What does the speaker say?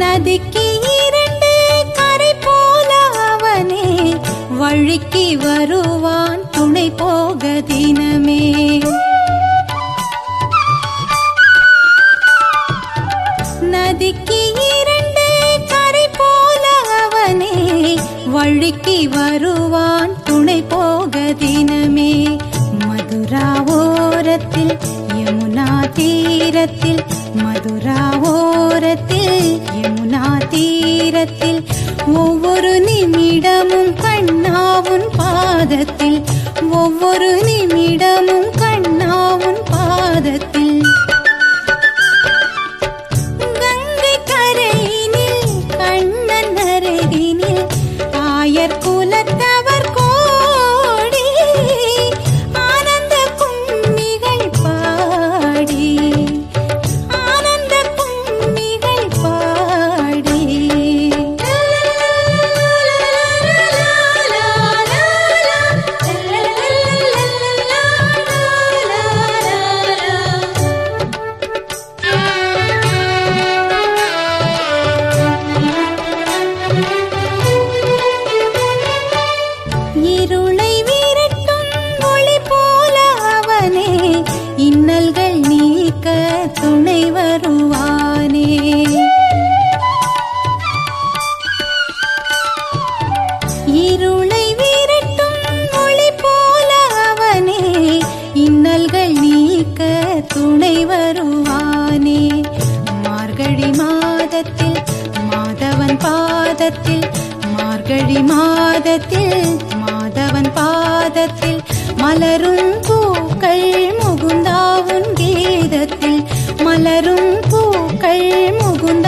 நதிக்கு இரண்டு கரை போல அவனே வழிக்கு வருவான் துணை போக தினமே. நதிக்கு இரண்டு கரை போல அவனே வழிக்கு வருவான் துணை போக தினமே. மதுரா ஓரத்தில் யமுனா தீரத்தில், மதுரா ஓரத்தில் யமுனா தீரத்தில், ஒவ்வொரு நிமிடமும் கண்ணாவுன் பாதத்தில், ஒவ்வொரு நிமிடமும் கண்ணாவுன் பாதத்தில். கங்கை கரையினில் கண்ணன் அருகினில் ஆயர் குலத்தவர் கோடி ஆனந்த கும்மிகள் பாடி, ஆனந்த கும்மிகள் பாடி. இருளை விரட்டும் ஒளி போல அவனே இன்னல்கள் நீக்க துணை வருவானே. இருளை விரட்டும் ஒளி போல அவனே இன்னல்கள் நீக்க துணை வருவானே. மார்கழி மாதத்தில் மாதவன் பாதத்தில், மார்கழி மாதத்தில் மாதவன் பாதத்தில், மலரும் பூக்கள் முகுந்தாவுன் கீதத்தில், மலரும் பூக்கள் முகுந்த